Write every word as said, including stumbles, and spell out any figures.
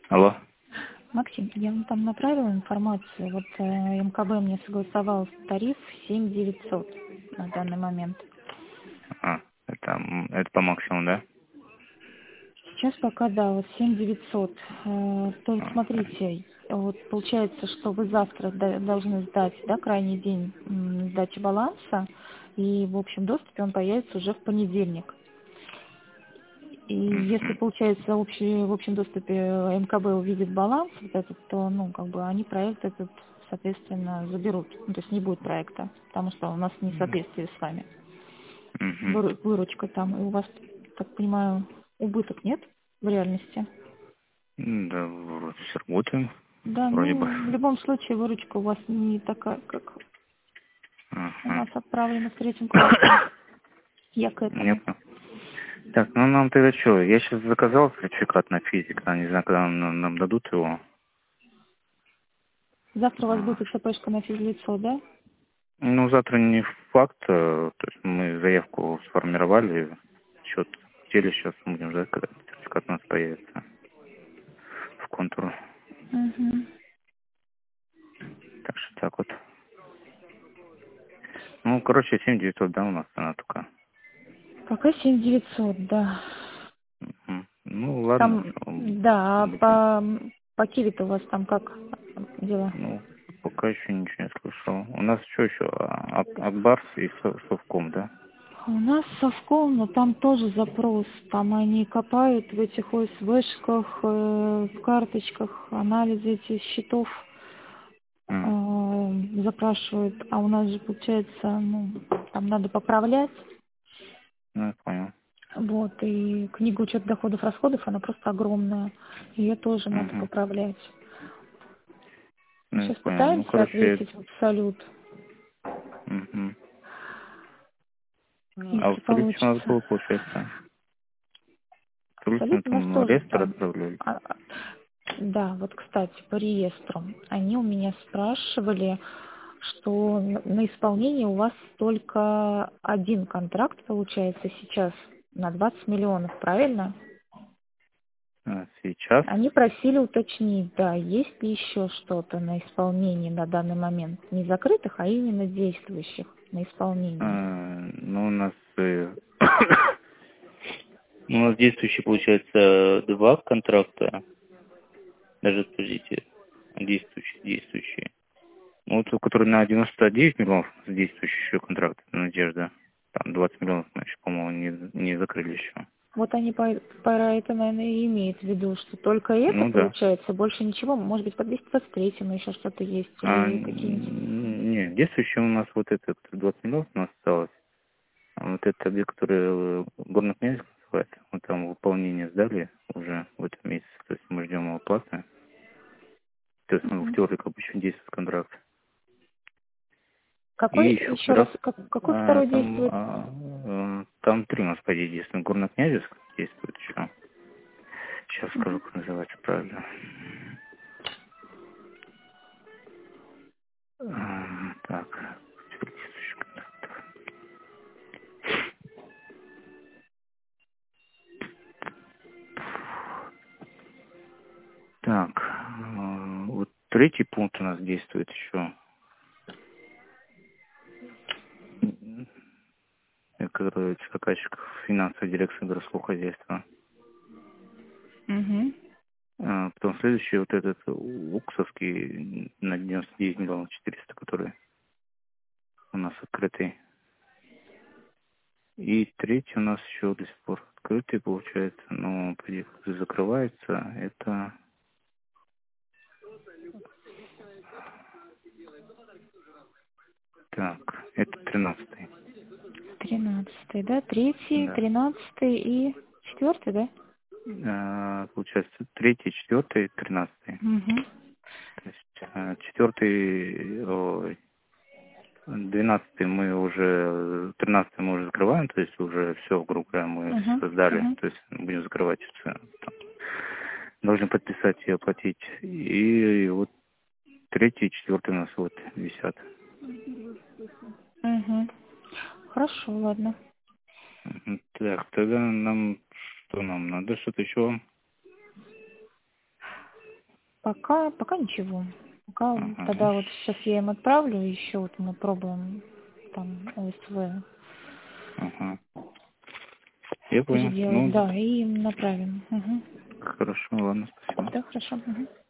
Алло. Максим, я вам там направила информацию. Вот э, МКБ мне согласовал тариф семь девятьсот на данный момент. А, это, м, это по максимуму, да? Сейчас пока, да, вот семь девятьсот. Э, только А, смотрите, вот получается, что вы завтра да- должны сдать, да, крайний день м, сдачи баланса, и в общем доступе он появится уже в понедельник. И если, мгм. получается, общий, в общем доступе МКБ увидит баланс вот этот, то, ну, как бы они проект этот, соответственно, заберут. Ну, то есть не будет проекта, потому что у нас несоответствие с вами. Мгм. Выру- Выручка там, и у вас, так понимаю, убыток нет в реальности? М, Да, вроде все работаем, Да, вроде бы. ну, в любом случае выручка у вас не такая, как у Ага. нас отправлена в третьем квартале. Я к этому. Понятно. Так, ну нам тогда что, я сейчас заказал сертификат на физик, а не знаю, когда нам, нам дадут его. Завтра у вас А, будет ЭЦПшка на физлицо, да? Ну, завтра не факт, э, то есть мы заявку сформировали, счет в теле сейчас будем ждать, когда сертификат у нас появится в контуру. Угу. Так что так вот. Ну, короче, семь девятьсот, да, у нас она только. Пока семь девятьсот, да. Мгм. Ну, ладно, Там, что да, а будем. по, по Киеву-то у вас там как дела? Ну, пока еще ничего не слышал. У нас что еще? А- Ак- Акбарс и Со- Совком, да? У нас совком, но там тоже запрос. Там они копают в этих ОСВшках, э, в карточках, анализы этих счетов М, э, запрашивают. А у нас же, получается, ну, там надо поправлять. Ну, я понял. Вот, и книга учет доходов, расходов, она просто огромная. Ее тоже надо Угу. поправлять. Мы Ну, я сейчас понял. Ну, пытаемся короче, ответить в салют. угу. А Если в столице у нас получится. было, получается, в столице мы Солид у нас там тоже реестр там. отправляли. А, а, Да, вот, кстати, по реестру. Они у меня спрашивали, что н- на исполнение у вас только один контракт получается сейчас на двадцать миллионов, правильно? А сейчас? Они просили уточнить, да, есть ли еще что-то на исполнении на данный момент. Не закрытых, а именно действующих на А, исполнении. ну, у нас... э, у нас действующие, получается, два контракта. Даже, подождите, действующие, действующие. Ну, вот, который на девяносто девять миллионов действующий еще контракт, Надежда. Там двадцать миллионов, значит, по-моему, не, не закрыли еще. Вот они по, про это, наверное, и имеют в виду, что только это Ну да. получается, больше ничего, может быть, по двести двадцать третьему еще что-то есть, А, или какие-нибудь. н- не, действующий у нас вот это, который двадцать миллионов у нас осталось. А вот это объект, который э, Горно-Князь называется, мы там выполнение сдали уже в этом месяце. То есть мы ждем оплаты. То есть ну, в Мгм. теории как бы еще действует контракт. И Какой, еще еще раз, второй, как- какой а, второй там, действует? а, э, там три у нас, по идее, действует. Горно-Князевск действует еще. Сейчас скажу, Мгм. как называется правильно. А, так, действующий контракт. Так, э, вот третий пункт у нас действует еще. Который заказчик финансовой дирекции городского хозяйства. Мгм. А, потом следующий вот этот Уксовский на девяносто девять миллионов четыреста, который у нас открытый. И третий у нас еще до сих пор открытый получается, но поди- закрывается. Это так, это тринадцатый. Тринадцатый, да? Третий, Да. тринадцатый и четвертый, да? А, получается третий, четвертый, тринадцатый. Угу. То есть а, четвертый, ой, двенадцатый мы уже, тринадцатый мы уже закрываем, то есть уже все, грубо говоря, мы Угу. создали, Угу. то есть будем закрывать все. Там. Должны подписать и оплатить. И вот третий и четвертый у нас вот висят. Угу. Хорошо, ладно. Мгм. Так, тогда нам, что нам надо, что-то еще? Пока, пока ничего. Пока Ага. тогда вот сейчас я им отправлю, еще вот мы пробуем там ОСВ Ага. Я понял. переделать, Ну, да, и им направим. Угу. хорошо, ладно, спасибо. Да, хорошо. Угу.